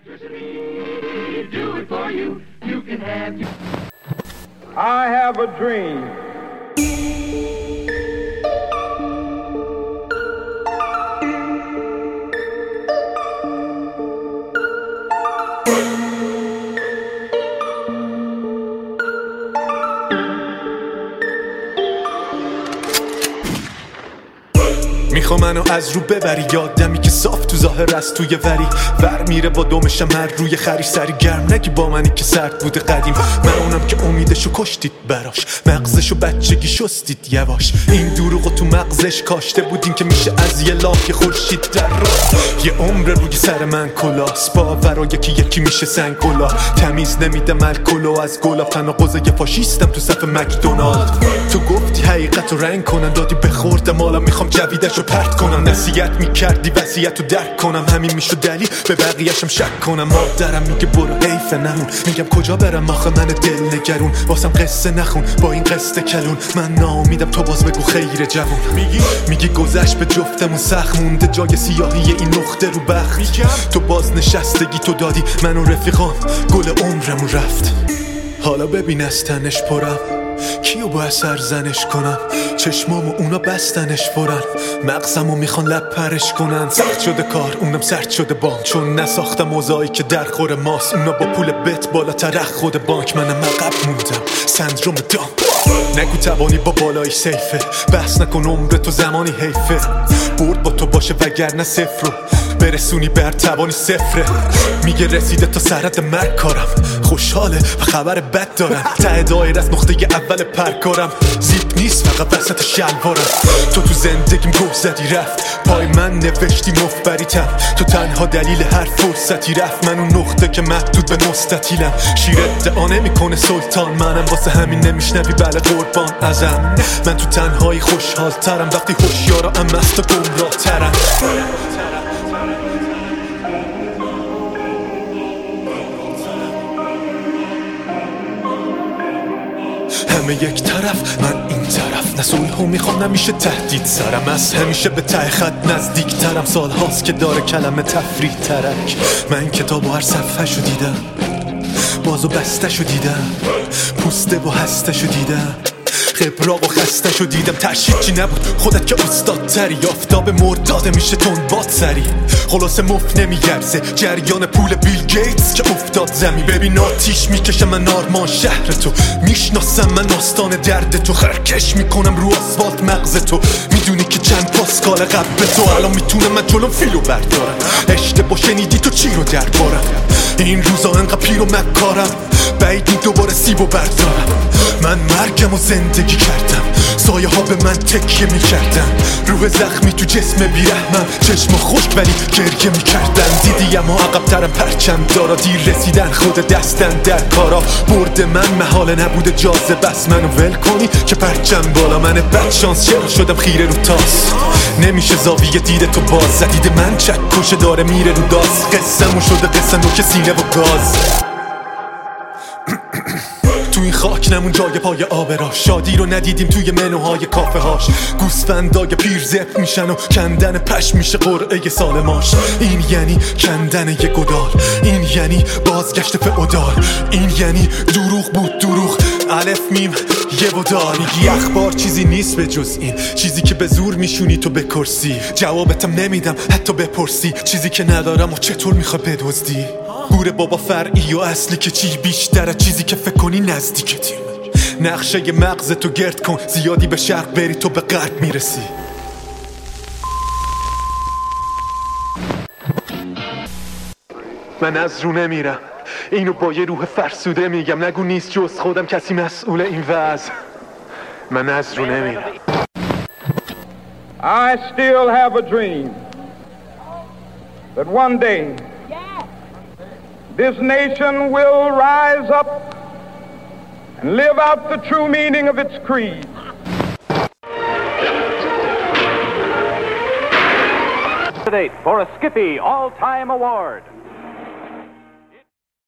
Electricity, do it for you. You can have your... I have a dream. میخوا منو از رو ببری، یادمی که صاف تو ظاهر از توی وری ور میره با دومشم هر روی خری سری گرم نگی با منی که سرد بوده قدیم. من اونم که امیدشو کشتید براش، مغزشو بچگی شستید یواش. این دروغو تو مغزش کاشته بودین که میشه از یه لاک خورشید در رو. یه عمر روی سر من کلاس، باورا یکی میشه سنگ گلا. تمیز نمیدم الکلو از گلا، تناقض یه فاشیستم تو صف مکدونالد. تو گفتی حقیقتو رنگ کنن، دادی بخوردم حالا میخوام جویدشو پرت کنم. نصیحت میکردی وصیتو درک کنم، همین میشو دلیل به بقیه‌شم شک کنم. مادرم میگه برو حیفه نمون، میگم کجا برم آخه من دل نگرون. واسم قصه نخون با این قصه کلون، من ناامیدم تو باز بگو خیر جوون. میگی گذشت به جفتمون سخت مونده، جای سیاهی این نقطه رو بخت. تو باز نشستگی تو دادی من و رفیقام، گل عمرمون رفت. حالا ببین از تنش پرم، کیو باید سرزنش کنم؟ چشمامو اونا بستنش فرن، مغزمو میخوان لب پرش کنن. سخت شده کار اونم سرد شده بام، چون نساختم موضوعی که در خور ماست. اونا با پول بت بالاتر خود بانک، منم عقب موندم سندروم دام. نگو توانی با بالای سیفه، بحث نکن عمر تو زمانی حیفه. برد با تو باشه وگرنه صفر رو برسونی بر توانی صفره. میگه رسیده تا سرحد مرگ کارم، خوشحاله و خبر بد دارم. ته دایر از نقطه اول پرکارم، زیپ نیست فقط وسط شلوارم. تو زندگیم گم زدی رفت، پای من نوشتی مفبریتم. تو تنها دلیل هر فرصتی رفت، من اون نقطه که محدود به مستطیلم. شیرت دعا نمیکنه سلطان، منم واسه همین نمیشنوی بله قربان ازم. من تو تنهایی خوشحال ترم وقتی هوشیارا ام است و گمراه ترم. همه یک طرف من این طرف، نه صلحو میخوام نمیشه تهدید سرم. از همیشه به ته خط نزدیک ترم، سال هاست که داره کلمه تفریح ترک. من کتابو هر صفحه شو دیدم، بازو بسته شو دیدم، پوسته و هسته شو دیدم، خبراق و خسته شو دیدم. ترشید چی نبود خودت که استاد تری، آفتاب مرداده میشه تون باد سری. خلاصه مفت نمیگرزه جریان پول بیل گیتس که افتاد زمین. ببین آتیش میکشم من آرمان شهر تو، میشناسم من آستان درد تو. خرکش میکنم رو آسفالت مغز تو، میدونی که چند پاسکال قبل تو. الان میتونم من جلوم فیلو بردارم، اشتباه شنیدی تو چی رو دربارم. این روزا انقدر پیر و مکارم، بعید این دوباره سیبو بردارم. من مرگم و زندگی کردم، سایه ها به من تکیه میکردن. روح زخمی تو جسم بیرحمم، چشم خشک ولی گریه میکردن. دیدیم و عقب ترم پرچم دارا، دیر رسیدن خود دستن در کارا. برد من محاله نبوده جازه، بس منو ول کنی که پرچم بالا. من بد شانس چرا شدم خیره رو تاس، نمیشه زاویه دید تو باز. زدید من چک کشه داره میره رو داس، قصه‌مون شده قصه نوک سینه و گاز. تو این خاک نمون جای پای آبرا، شادی رو ندیدیم توی منوهای کافه هاش. گوسفندای پیر زپ میشن و کندن پشم میشه قرعه سال ماش. این یعنی کندن یه گدال، این یعنی بازگشت فئودال، این یعنی دروغ بود دروغ الف میم یه و دال. میگی اخبار چیزی نیست به جز این، چیزی که به زور میشونی تو بکرسی. جوابتم نمیدم حتی بپرسی، چیزی که ندارم و چطور میخوای بدزدی. گوره بابا فرعی و اصلی که چی بیشتره، چیزی که فکر کنی نزدیکتی. نقشه مغز تو گرد کن، زیادی به شرق بری تو به غرب میرسی. من از رو نمیرم، اینو با یه روح فرسوده میگم. نگو نیست جز خودم کسی مسئول این وضع. من از رو نمیرم. I still have a dream that one day this nation will rise up and live out the true meaning of its creed. For a Skippy All-Time Award.